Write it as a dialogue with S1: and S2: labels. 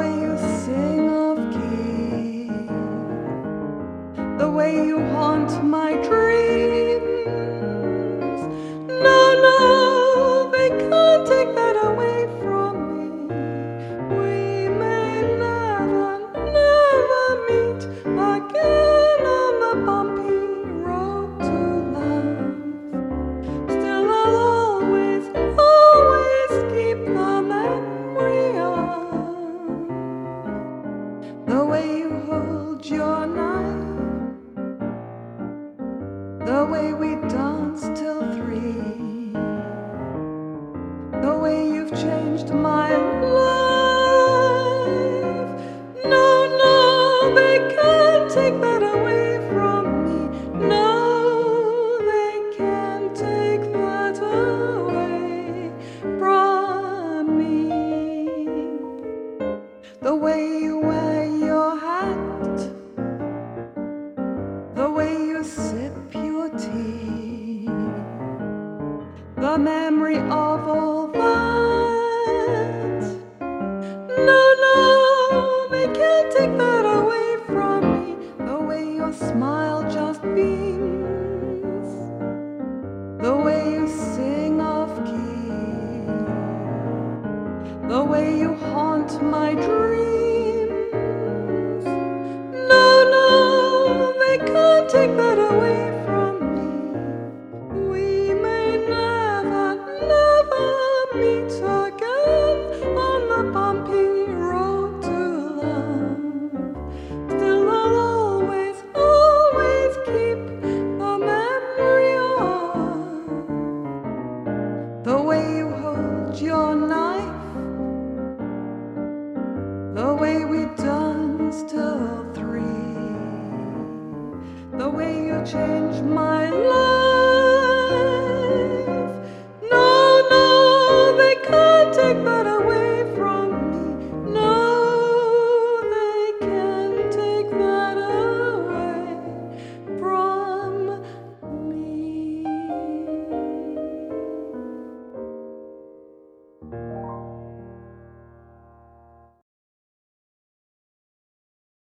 S1: way you sing of key, the way you haunt my dreams. No, no, they can't take that away from me. We may never, never meet again on the bumpy road to love. Still I'll always, always keep the memory of the way you hold your knife, the way we danced till 3, the way you've changed my life. No, no, they can't take that away from me. No, they can't take that away from me. The way you went